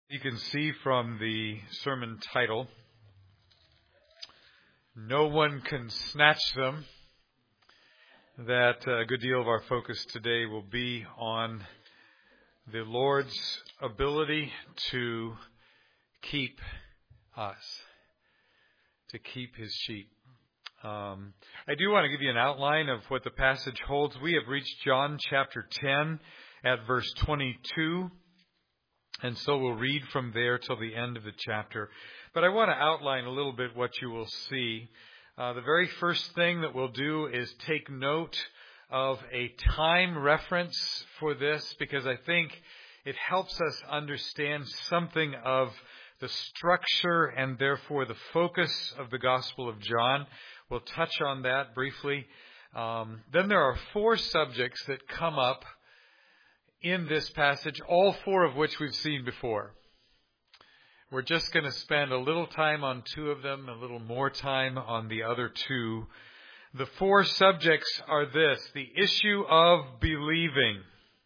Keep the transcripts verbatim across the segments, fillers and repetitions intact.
You can see from the sermon title, "No One Can Snatch Them," that a good deal of our focus today will be on the Lord's ability to keep us, to keep His sheep. Um, I do want to give you an outline of what the passage holds. We have reached John chapter ten at verse twenty-two. And so we'll read from there till the end of the chapter. But I want to outline a little bit what you will see. Uh, the very first thing that we'll do is take note of a time reference for this, because I think it helps us understand something of the structure and therefore the focus of the Gospel of John. We'll touch on that briefly. Um, then there are four subjects that come up in this passage, all four of which we've seen before. We're just going to spend a little time on two of them, a little more time on the other two. The four subjects are this: the issue of believing.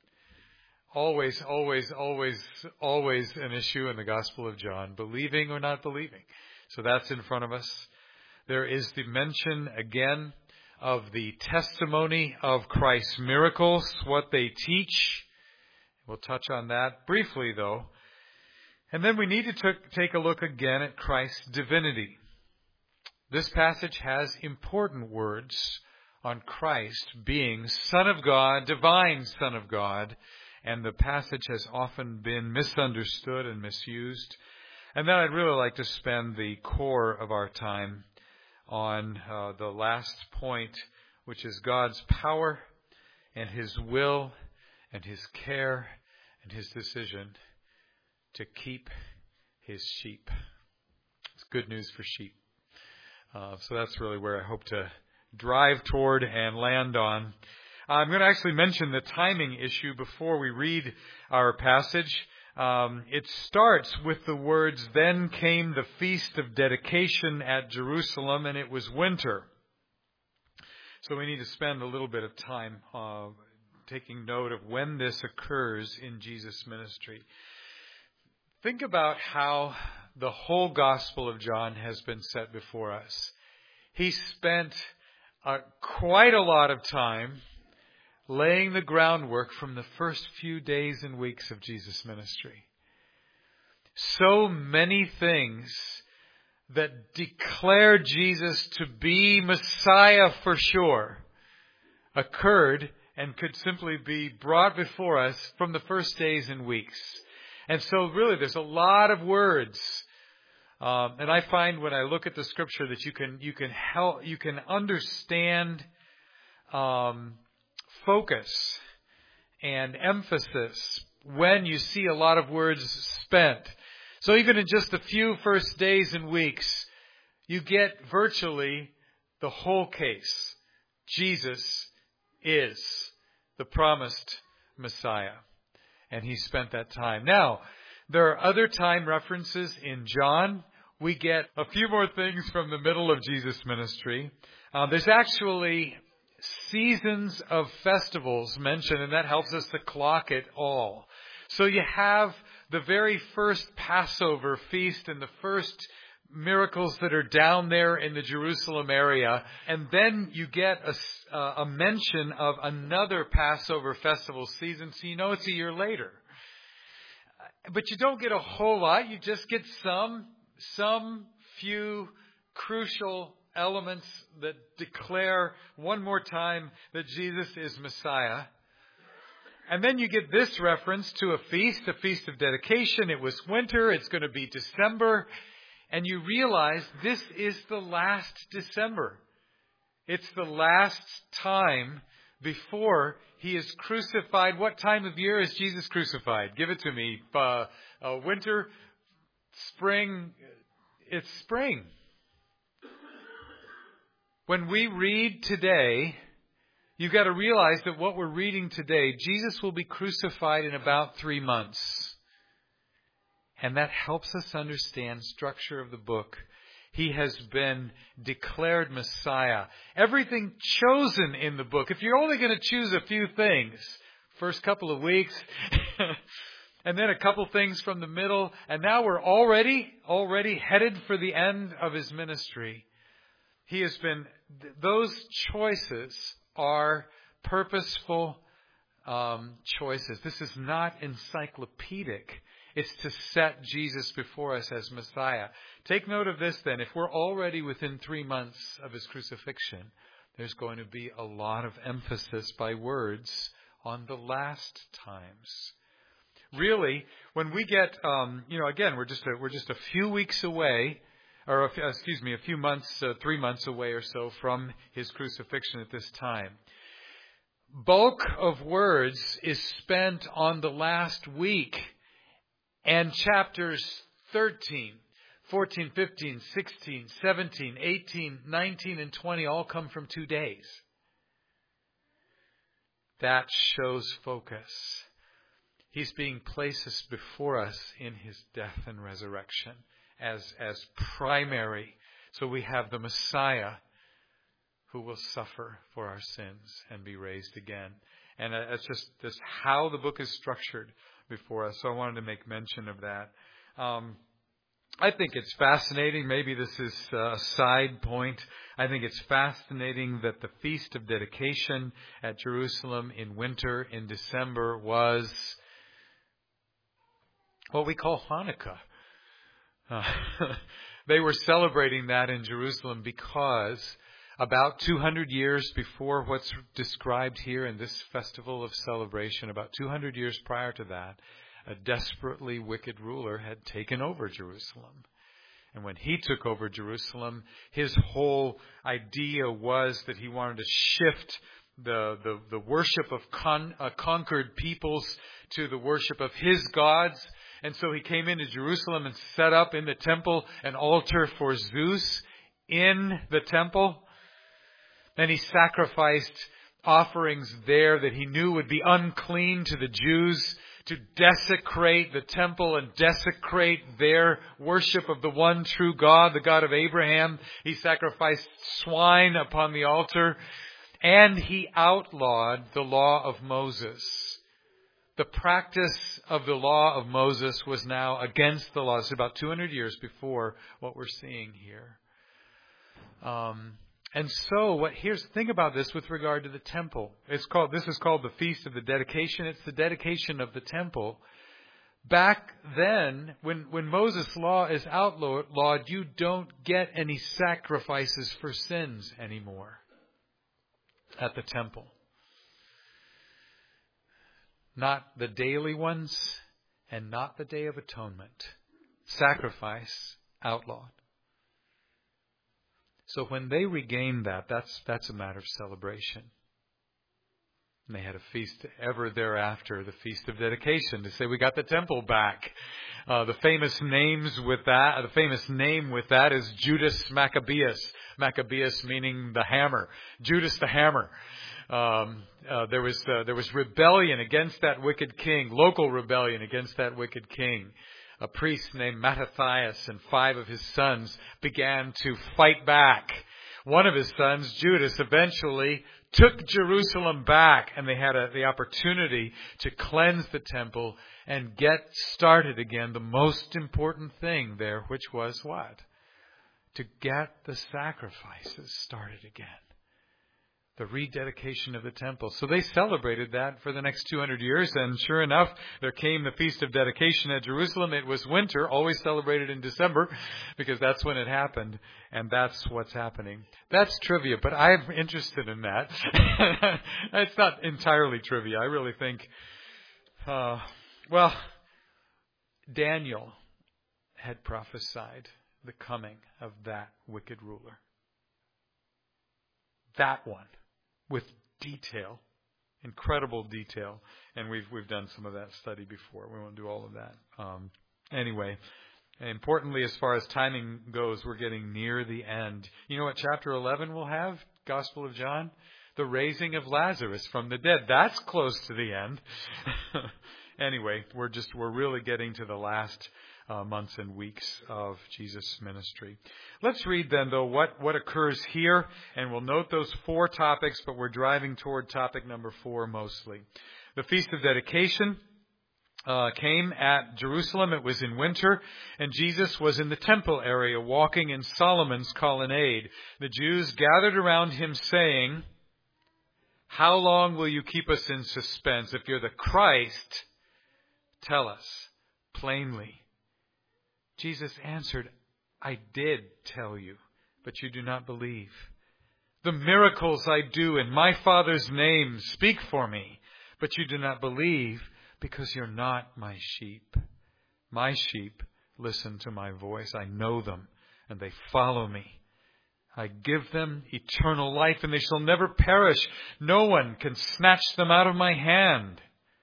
Always, always, always, always an issue in the Gospel of John. Believing or not believing. So that's in front of us. There is the mention again of the testimony of Christ's miracles, what they teach. We'll touch on that briefly, though. And then we need to t- take a look again at Christ's divinity. This passage has important words on Christ being Son of God, divine Son of God, and the passage has often been misunderstood and misused. And then I'd really like to spend the core of our time on uh, the last point, which is God's power and His will and His care and His decision to keep His sheep. It's good news for sheep. Uh, so that's really where I hope to drive toward and land on. I'm going to actually mention the timing issue before we read our passage. Um, it starts with the words, "Then came the feast of dedication at Jerusalem, and it was winter." So we need to spend a little bit of time uh, taking note of when this occurs in Jesus' ministry. Think about how the whole Gospel of John has been set before us. He spent uh, quite a lot of time laying the groundwork from the first few days and weeks of Jesus' ministry. So many things that declare Jesus to be Messiah for sure occurred and could simply be brought before us from the first days and weeks. And so really there's a lot of words. Um, and I find when I look at the Scripture that you can you can help you can understand um, focus and emphasis when you see a lot of words spent. So even in just a few first days and weeks, you get virtually the whole case. Jesus is the promised Messiah. And He spent that time. Now, there are other time references in John. We get a few more things from the middle of Jesus' ministry. Uh, there's actually seasons of festivals mentioned, and that helps us to clock it all. So you have the very first Passover feast and the first miracles that are down there in the Jerusalem area. And then you get a, uh, a mention of another Passover festival season, so you know it's a year later. But you don't get a whole lot. You just get some, some few crucial elements that declare one more time that Jesus is Messiah. And then you get this reference to a feast, a feast of dedication. It was winter. It's going to be December. And you realize this is the last December. It's the last time before He is crucified. What time of year is Jesus crucified? Give it to me. Uh, uh, winter, spring. It's spring. When we read today, you've got to realize that what we're reading today, Jesus will be crucified in about three months. And that helps us understand structure of the book. He has been declared Messiah. Everything chosen in the book. If you're only going to choose a few things, first couple of weeks, and then a couple things from the middle, and now we're already, already headed for the end of his ministry. He has been, those choices are purposeful um, choices. This is not encyclopedic. It's to set Jesus before us as Messiah. Take note of this then. If we're already within three months of his crucifixion, there's going to be a lot of emphasis by words on the last times. Really, when we get, um, you know, again, we're just a, we're just a few weeks away, or a, excuse me, a few months, uh, three months away or so from his crucifixion at this time. Bulk of words is spent on the last week, and chapters thirteen, fourteen, fifteen, sixteen, seventeen, eighteen, nineteen, and twenty all come from two days. That shows focus. He's being placed before us in his death and resurrection as, as primary. So we have the Messiah who will suffer for our sins and be raised again. And it's just this how the book is structured before us. So I wanted to make mention of that. Um, I think it's fascinating. Maybe this is a side point. I think it's fascinating that the Feast of Dedication at Jerusalem in winter, in December, was what we call Hanukkah. Uh, they were celebrating that in Jerusalem because about two hundred years before what's described here in this festival of celebration, about two hundred years prior to that, a desperately wicked ruler had taken over Jerusalem. And when he took over Jerusalem, his whole idea was that he wanted to shift the, the, the worship of con, uh, conquered peoples to the worship of his gods. And so he came into Jerusalem and set up in the temple an altar for Zeus in the temple. Then he sacrificed offerings there that he knew would be unclean to the Jews, to desecrate the temple and desecrate their worship of the one true God, the God of Abraham. He sacrificed swine upon the altar, and he outlawed the law of Moses. The practice of the law of Moses was now against the law. It's about two hundred years before what we're seeing here. Um, and so, what here's think about this with regard to the temple. It's called this is called the Feast of the Dedication. It's the dedication of the temple. Back then, when when Moses' law is outlawed, you don't get any sacrifices for sins anymore at the temple. Not the daily ones, and not the Day of Atonement. Sacrifice outlawed. So when they regained that, that's that's a matter of celebration. And they had a feast ever thereafter, the Feast of Dedication, to say we got the temple back. Uh, the famous names with that, the famous name with that is Judas Maccabeus. Maccabeus meaning the hammer. Judas the hammer. Um, uh, there was uh, there was rebellion against that wicked king, local rebellion against that wicked king. A priest named Mattathias and five of his sons began to fight back. One of his sons, Judas, eventually took Jerusalem back, and they had a, the opportunity to cleanse the temple and get started again. The most important thing there, which was what? To get the sacrifices started again. The rededication of the temple. So they celebrated that for the next two hundred years, and sure enough, there came the Feast of Dedication at Jerusalem. It was winter, always celebrated in December, because that's when it happened, and that's what's happening. That's trivia, but I'm interested in that. It's not entirely trivia. I really think, uh, well, Daniel had prophesied the coming of that wicked ruler. That one. With detail, incredible detail, and we've we've done some of that study before. We won't do all of that. Um, anyway, importantly, as far as timing goes, we're getting near the end. You know what chapter eleven will have? Gospel of John, the raising of Lazarus from the dead. That's close to the end. Anyway, we're just we're really getting to the last Uh, months and weeks of Jesus' ministry. Let's read then, though, what, what occurs here, and we'll note those four topics, but we're driving toward topic number four mostly. The Feast of Dedication, uh, came at Jerusalem. It was in winter, and Jesus was in the temple area walking in Solomon's colonnade. The Jews gathered around him saying, "How long will you keep us in suspense? If you're the Christ, tell us plainly." Jesus answered, "I did tell you, but you do not believe. The miracles I do in my Father's name speak for me, but you do not believe because you're not my sheep. My sheep listen to my voice. I know them, and they follow me. I give them eternal life, and they shall never perish. No one can snatch them out of my hand.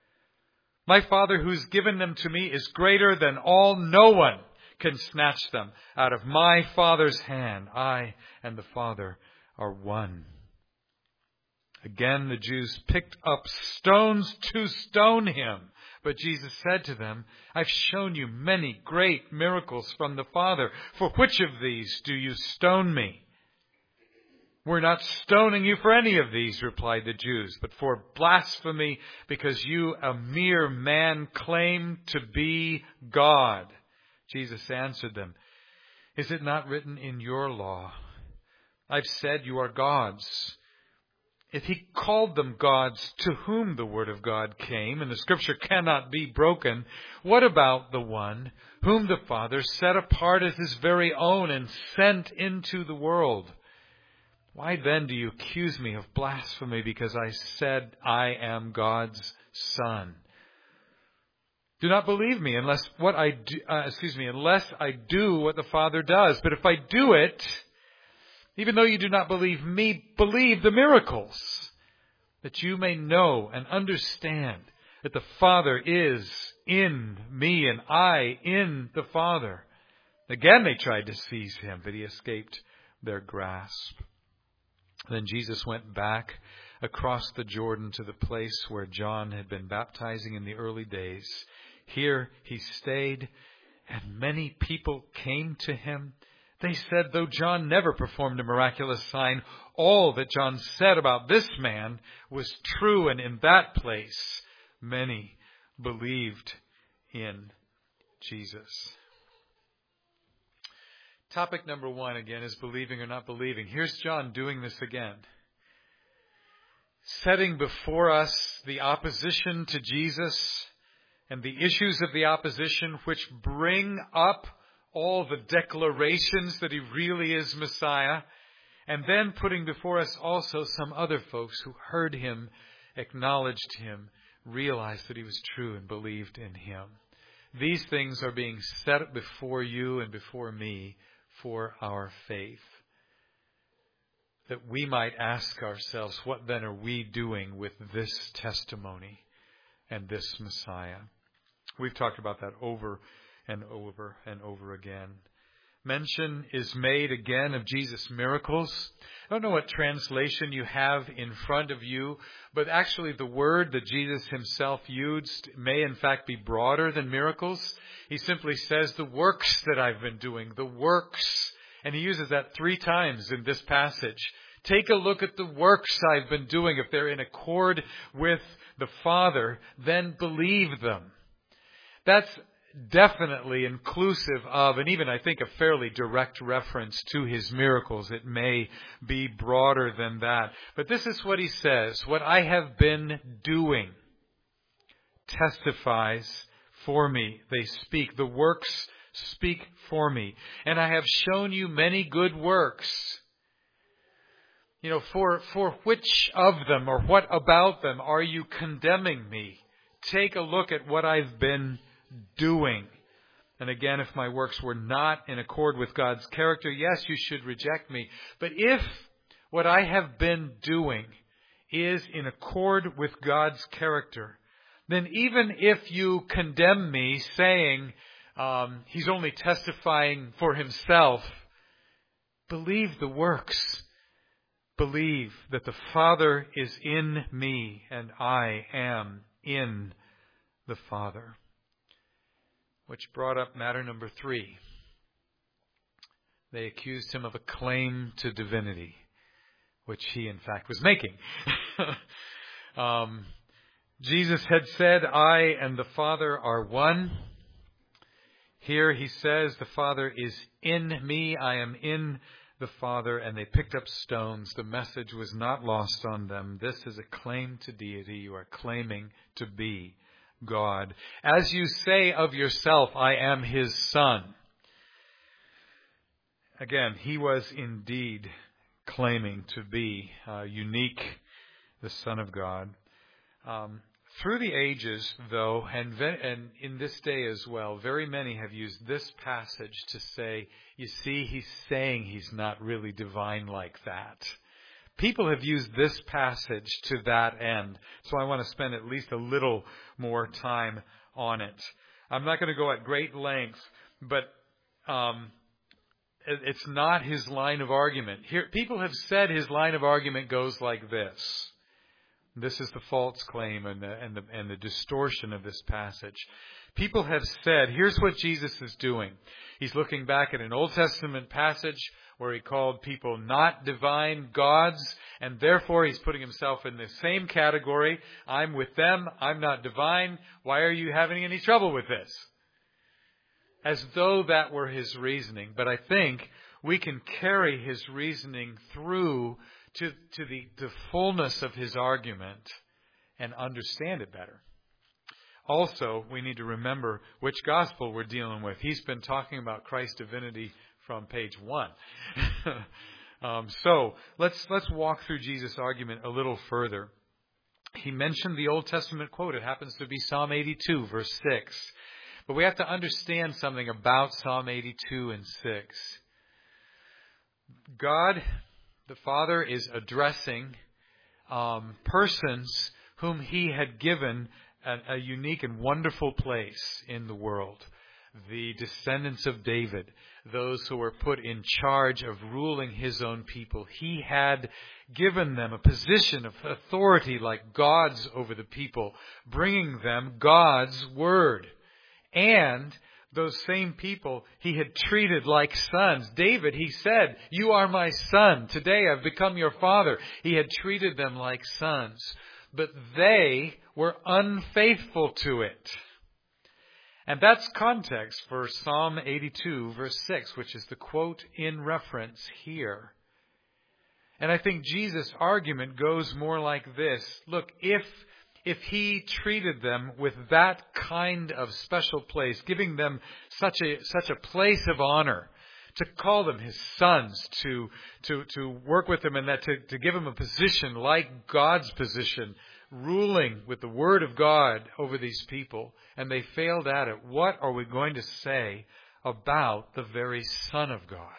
My Father who's given them to me is greater than all. No one can snatch them out of my Father's hand. I and the Father are one." Again, the Jews picked up stones to stone him. But Jesus said to them, "I've shown you many great miracles from the Father. For which of these do you stone me?" "We're not stoning you for any of these," replied the Jews, "but for blasphemy, because you, a mere man, claim to be God." Jesus answered them, "Is it not written in your law, I've said you are gods?" If he called them gods to whom the word of God came, and the scripture cannot be broken, what about the one whom the Father set apart as his very own and sent into the world? Why then do you accuse me of blasphemy because I said I am God's Son? Do not believe me unless what I do, uh, excuse me, unless I do what the Father does. But if I do it, even though you do not believe me, believe the miracles, that you may know and understand that the Father is in me and I in the Father. Again they tried to seize him, but he escaped their grasp. Then Jesus went back across the Jordan to the place where John had been baptizing in the early days. Here he stayed, and many people came to him. They said, though John never performed a miraculous sign, all that John said about this man was true, and in that place many believed in Jesus. Topic number one, again, is believing or not believing. Here's John doing this again. Setting before us the opposition to Jesus and the issues of the opposition which bring up all the declarations that he really is Messiah. And then putting before us also some other folks who heard him, acknowledged him, realized that he was true and believed in him. These things are being set before you and before me for our faith, that we might ask ourselves, what then are we doing with this testimony and this Messiah? We've talked about that over and over and over again. Mention is made again of Jesus' miracles. I don't know what translation you have in front of you, but actually the word that Jesus himself used may in fact be broader than miracles. He simply says, the works that I've been doing, the works. And he uses that three times in this passage. Take a look at the works I've been doing. If they're in accord with the Father, then believe them. That's definitely inclusive of, and even I think a fairly direct reference to his miracles. It may be broader than that. But this is what he says. What I have been doing testifies for me. They speak. The works speak for me. And I have shown you many good works. You know, for, for which of them or what about them are you condemning me? Take a look at what I've been doing. And again, if my works were not in accord with God's character, yes, you should reject me. But if what I have been doing is in accord with God's character, then even if you condemn me saying um, he's only testifying for himself, believe the works. Believe that the Father is in me and I am in the Father. Which brought up matter number three. They accused him of a claim to divinity, which he in fact was making. um, Jesus had said, I and the Father are one. Here he says, the Father is in me, I am in the Father, and they picked up stones. The message was not lost on them. This is a claim to deity. You are claiming to be God. As you say of yourself, I am his Son. Again, he was indeed claiming to be uh, unique, the Son of God. Um, through the ages, though, and, ve- and in this day as well, very many have used this passage to say, you see, he's saying he's not really divine like that. People have used this passage to that end, so I want to spend at least a little more time on it. I'm not going to go at great length, but um, it, it's not his line of argument. Here, people have said his line of argument goes like this. This is the false claim and the, and the, and the distortion of this passage. People have said, here's what Jesus is doing. He's looking back at an Old Testament passage where he called people not divine gods, and therefore he's putting himself in the same category. I'm with them. I'm not divine. Why are you having any trouble with this? As though that were his reasoning. But I think we can carry his reasoning through to, to the, the fullness of his argument and understand it better. Also, we need to remember which gospel we're dealing with. He's been talking about Christ's divinity from page one. um, so let's let's walk through Jesus' argument a little further. He mentioned the Old Testament quote. It happens to be Psalm eighty-two, verse six. But we have to understand something about Psalm eighty-two and six. God, the Father, is addressing um, persons whom he had given a, a unique and wonderful place in the world. The descendants of David, those who were put in charge of ruling his own people. He had given them a position of authority like God's over the people, bringing them God's word. And those same people he had treated like sons. David, he said, you are my son. Today I've become your father. He had treated them like sons. But they were unfaithful to it. And that's context for Psalm eighty-two, verse six, which is the quote in reference here. And I think Jesus' argument goes more like this. Look, if if he treated them with that kind of special place, giving them such a such a place of honor, to call them his sons, to to to work with them, and that to, to give them a position like God's position, ruling with the word of God over these people, and they failed at it, what are we going to say about the very Son of God,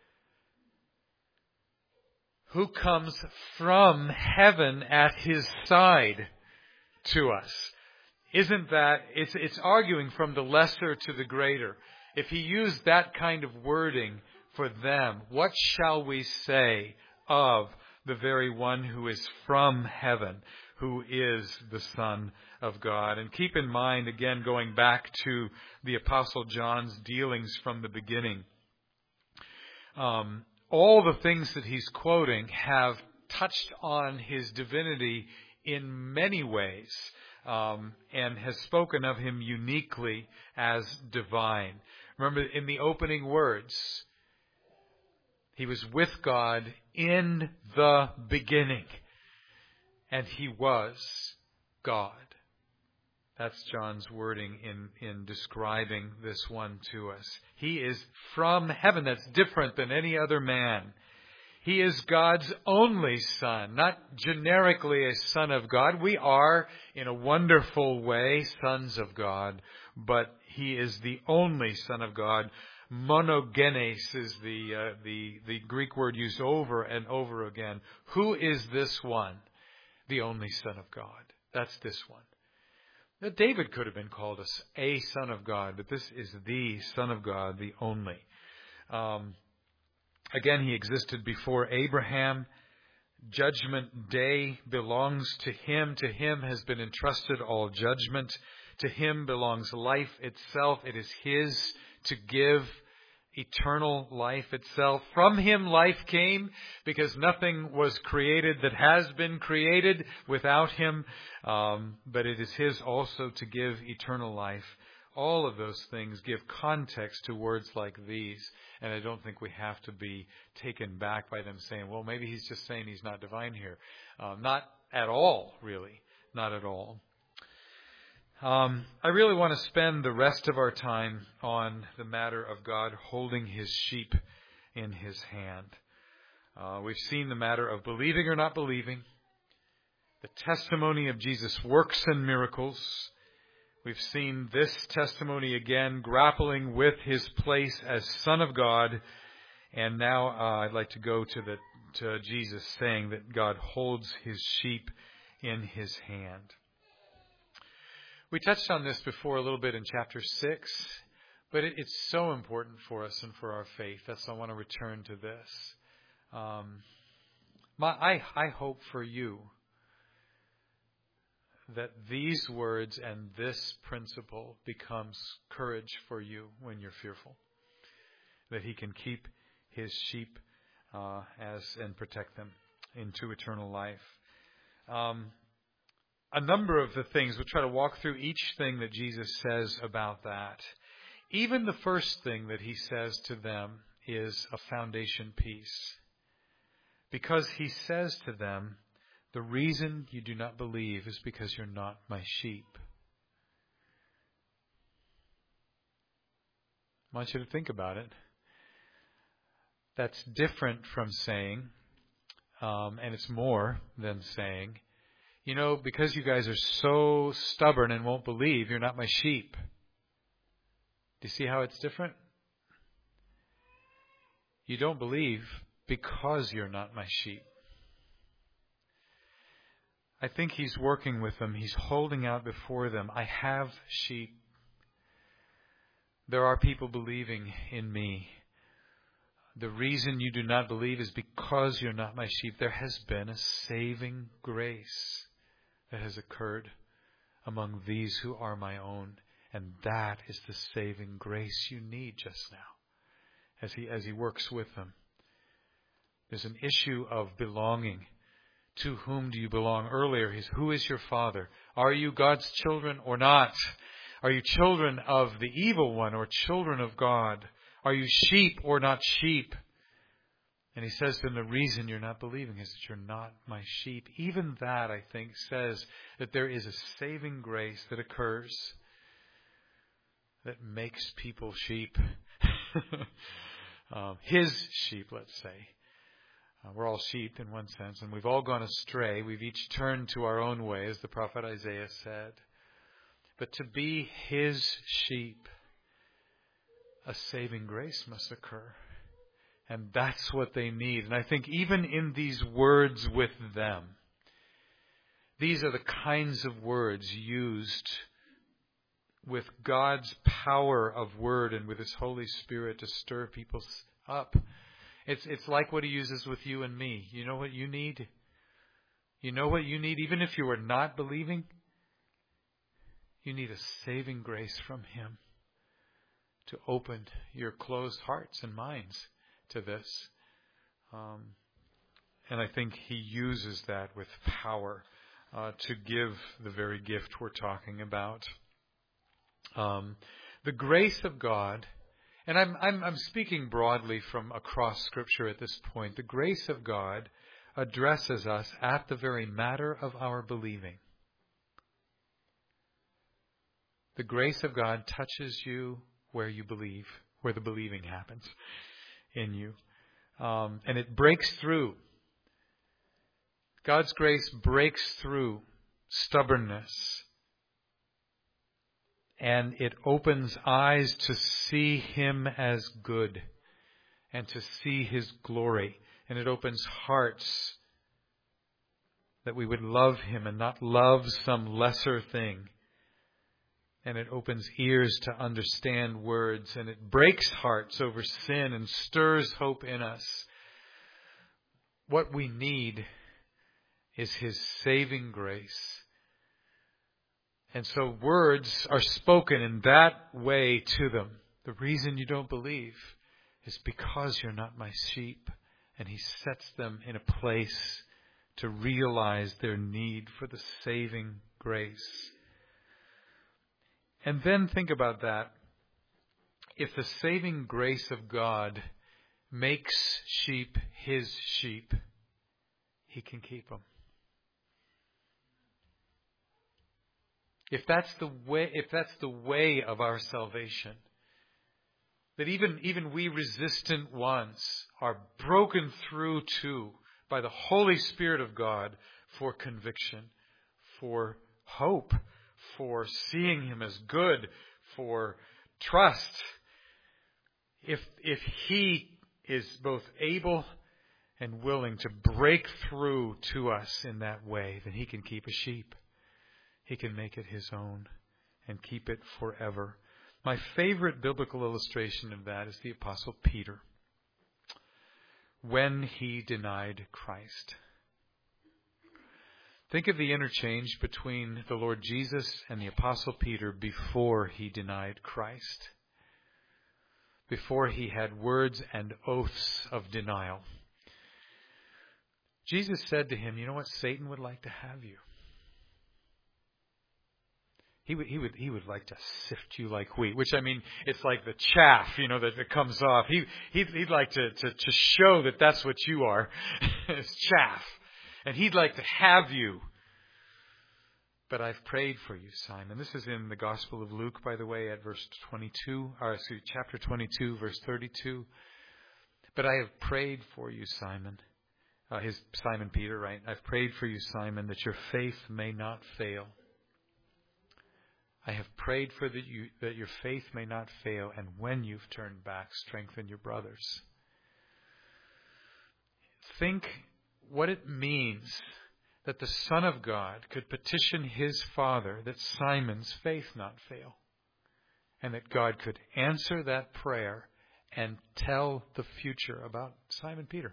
who comes from heaven at his side to us? Isn't that, it's, it's arguing from the lesser to the greater. If he used that kind of wording for them, what shall we say of the very one who is from heaven, who is the Son of God? And keep in mind, again, going back to the Apostle John's dealings from the beginning, um, all the things that he's quoting have touched on his divinity in many ways, um, and has spoken of him uniquely as divine. Remember, in the opening words, he was with God in the beginning, and he was God. That's John's wording in, in describing this one to us. He is from heaven. That's different than any other man. He is God's only Son, not generically a Son of God. We are, in a wonderful way, sons of God, but he is the only Son of God. Monogenes is the, uh, the, the Greek word used over and over again. Who is this one? The only Son of God. That's this one. Now, David could have been called a, a Son of God, but this is the Son of God, the only. Um, again, he existed before Abraham. Judgment day belongs to him. To him has been entrusted all judgment. To him belongs life itself. It is his to give eternal life itself. From Him life came, because nothing was created that has been created without Him. Um, but it is His also to give eternal life. All of those things give context to words like these. And I don't think we have to be taken back by them saying, well, maybe He's just saying He's not divine here. Um, not at all, really. Not at all. Um, I really want to spend the rest of our time on the matter of God holding His sheep in His hand. Uh, we've seen the matter of believing or not believing, the testimony of Jesus' works and miracles. We've seen this testimony again, grappling with His place as Son of God. And now uh, I'd like to go to, the, to Jesus saying that God holds His sheep in His hand. We touched on this before a little bit in chapter six, but it, it's so important for us and for our faith. That's why I want to return to this. Um, my, I, I hope for you that these words and this principle becomes courage for you when you're fearful. That He can keep His sheep uh, as and protect them into eternal life. Um, A number of the things, we'll try to walk through each thing that Jesus says about that. Even the first thing that He says to them is a foundation piece. Because He says to them, the reason you do not believe is because you're not my sheep. I want you to think about it. That's different from saying, um, and it's more than saying, you know, because you guys are so stubborn and won't believe, you're not my sheep. Do you see how it's different? You don't believe because you're not my sheep. I think He's working with them. He's holding out before them. I have sheep. There are people believing in me. The reason you do not believe is because you're not my sheep. There has been a saving grace that has occurred among these who are my own. And that is the saving grace you need just now as he, as he works with them. There's an issue of belonging. To whom do you belong? Earlier, he's, who is your father? Are you God's children or not? Are you children of the evil one or children of God? Are you sheep or not sheep? And he says to them, the reason you're not believing is that you're not my sheep. Even that, I think, says that there is a saving grace that occurs that makes people sheep. um, his sheep, let's say. Uh, we're all sheep in one sense, and we've all gone astray. We've each turned to our own way, as the prophet Isaiah said. But to be His sheep, a saving grace must occur. And that's what they need. And I think even in these words with them, these are the kinds of words used with God's power of word and with His Holy Spirit to stir people up. It's it's like what He uses with you and me. You know what you need? You know what you need? Even if you are not believing, you need a saving grace from Him to open your closed hearts and minds to this. Um, and I think He uses that with power uh, to give the very gift we're talking about. Um, the grace of God, and I'm, I'm, I'm speaking broadly from across Scripture at this point. The grace of God addresses us at the very matter of our believing. The grace of God touches you where you believe, where the believing happens in you. Um, and it breaks through. God's grace breaks through stubbornness. And it opens eyes to see Him as good and to see His glory. And it opens hearts that we would love Him and not love some lesser thing. And it opens ears to understand words. And it breaks hearts over sin and stirs hope in us. What we need is His saving grace. And so words are spoken in that way to them. The reason you don't believe is because you're not my sheep. And he sets them in a place to realize their need for the saving grace. And then think about that. If the saving grace of God makes sheep his sheep, he can keep them. If that's the way, if that's the way of our salvation, that even, even we resistant ones are broken through to by the Holy Spirit of God for conviction, for hope, for seeing him as good, for trust. If, if he is both able and willing to break through to us in that way, then he can keep a sheep. He can make it his own and keep it forever. My favorite biblical illustration of that is the Apostle Peter, when he denied Christ. Think of the interchange between the Lord Jesus and the Apostle Peter before he denied Christ, before he had words and oaths of denial. Jesus said to him, you know what? Satan would like to have you. He would, he would, he would like to sift you like wheat, which, I mean, it's like the chaff, you know, that, that comes off. He, he'd, he'd like to, to, to show that that's what you are. It's chaff. And he'd like to have you. But I've prayed for you, Simon. This is in the Gospel of Luke, by the way, at verse twenty-two, or excuse me, chapter twenty-two, verse thirty-two. But I have prayed for you, Simon. Uh, his Simon Peter, right? I've prayed for you, Simon, that your faith may not fail. I have prayed for that you that your faith may not fail, and when you've turned back, strengthen your brothers. Think what it means that the Son of God could petition his Father that Simon's faith not fail, and that God could answer that prayer and tell the future about Simon Peter.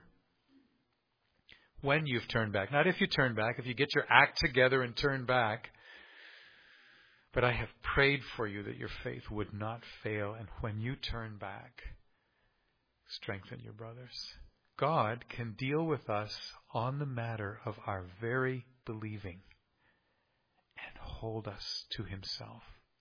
When you've turned back. Not if you turn back, if you get your act together and turn back. But I have prayed for you that your faith would not fail, and when you turn back, strengthen your brothers. God can deal with us on the matter of our very believing and hold us to himself.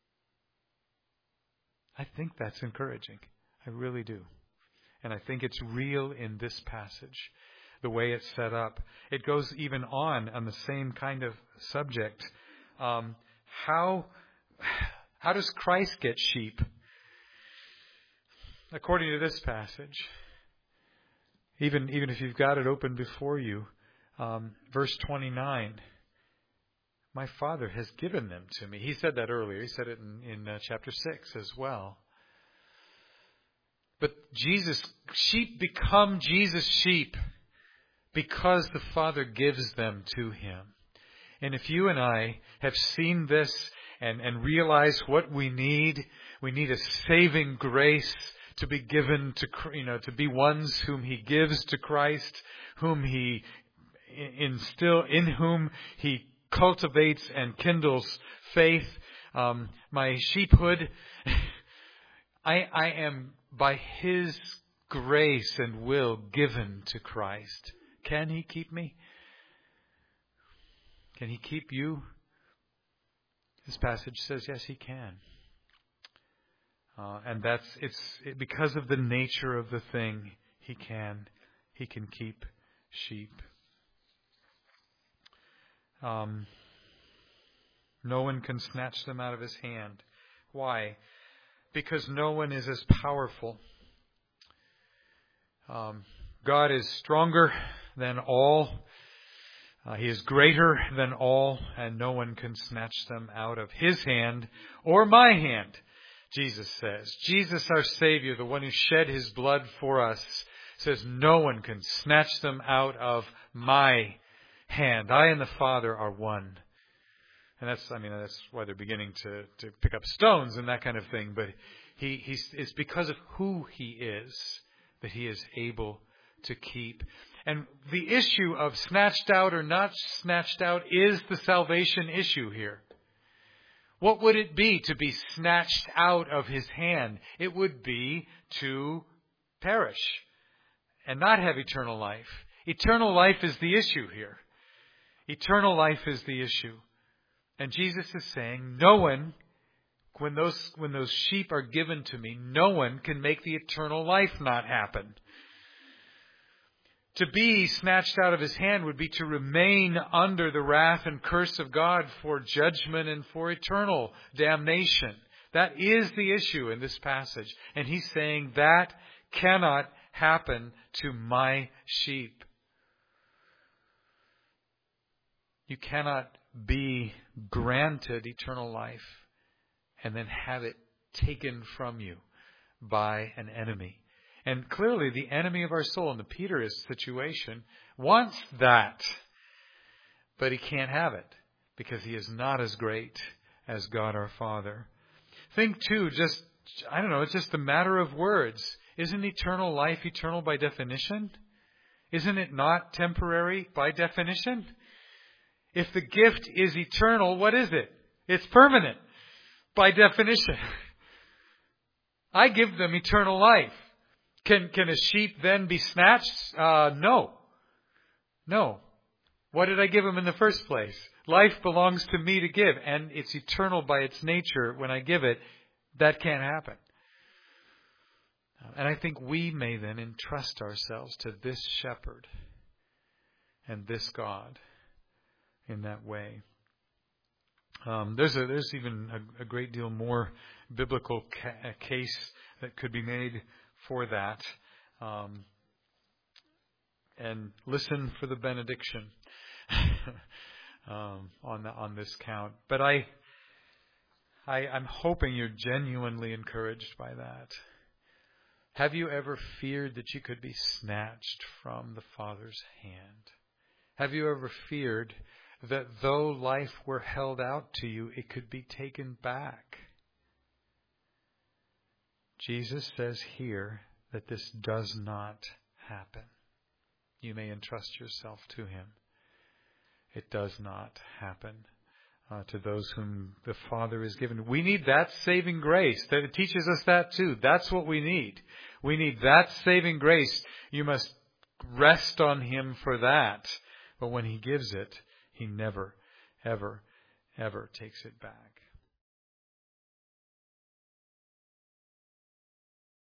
I think that's encouraging. I really do. And I think it's real in this passage, the way it's set up. It goes even on on the same kind of subject. Um, how... How does Christ get sheep? According to this passage, even, even if you've got it open before you, um, verse twenty-nine, my Father has given them to me. He said that earlier. He said it in, in uh, chapter six as well. But Jesus, sheep become Jesus' sheep because the Father gives them to him. And if you and I have seen this And, and realize what we need. We need a saving grace to be given to, you know, to be ones whom he gives to Christ, whom he instill, in whom he cultivates and kindles faith. Um, my sheephood, I, I am by his grace and will given to Christ. Can he keep me? Can he keep you? This passage says, yes, he can. Uh, and that's, it's it, because of the nature of the thing, he can. He can keep sheep. Um, no one can snatch them out of his hand. Why? Because no one is as powerful. Um, God is stronger than all. Uh, he is greater than all, and no one can snatch them out of his hand or my hand, Jesus says. Jesus, our Savior, the one who shed his blood for us, says no one can snatch them out of my hand. I and the Father are one. And that's, I mean, that's why they're beginning to, to pick up stones and that kind of thing. But he, he's, it's because of who he is that he is able to keep. And the issue of snatched out or not snatched out is the salvation issue here. What would it be to be snatched out of his hand? It would be to perish and not have eternal life. Eternal life is the issue here. Eternal life is the issue. And Jesus is saying, no one, when those, when those sheep are given to me, no one can make the eternal life not happen. To be snatched out of his hand would be to remain under the wrath and curse of God for judgment and for eternal damnation. That is the issue in this passage. And he's saying that cannot happen to my sheep. You cannot be granted eternal life and then have it taken from you by an enemy. And clearly the enemy of our soul in the Peter situation wants that. But he can't have it because he is not as great as God our Father. Think too, just, I don't know, it's just a matter of words. Isn't eternal life eternal by definition? Isn't it not temporary by definition? If the gift is eternal, what is it? It's permanent by definition. I give them eternal life. Can can a sheep then be snatched? Uh, no. No. What did I give them in the first place? Life belongs to me to give, and it's eternal by its nature. When I give it, that can't happen. And I think we may then entrust ourselves to this shepherd and this God in that way. Um, there's a, there's even a, a great deal more biblical ca- case that could be made for that. Um, and listen for the benediction um, on the, on this count. But I, I, I'm hoping you're genuinely encouraged by that. Have you ever feared that you could be snatched from the Father's hand? Have you ever feared that though life were held out to you, it could be taken back? Jesus says here that this does not happen. You may entrust yourself to him. It does not happen uh, to those whom the Father is given. We need that saving grace. That it teaches us that too. That's what we need. We need that saving grace. You must rest on him for that. But when he gives it, he never, ever, ever takes it back.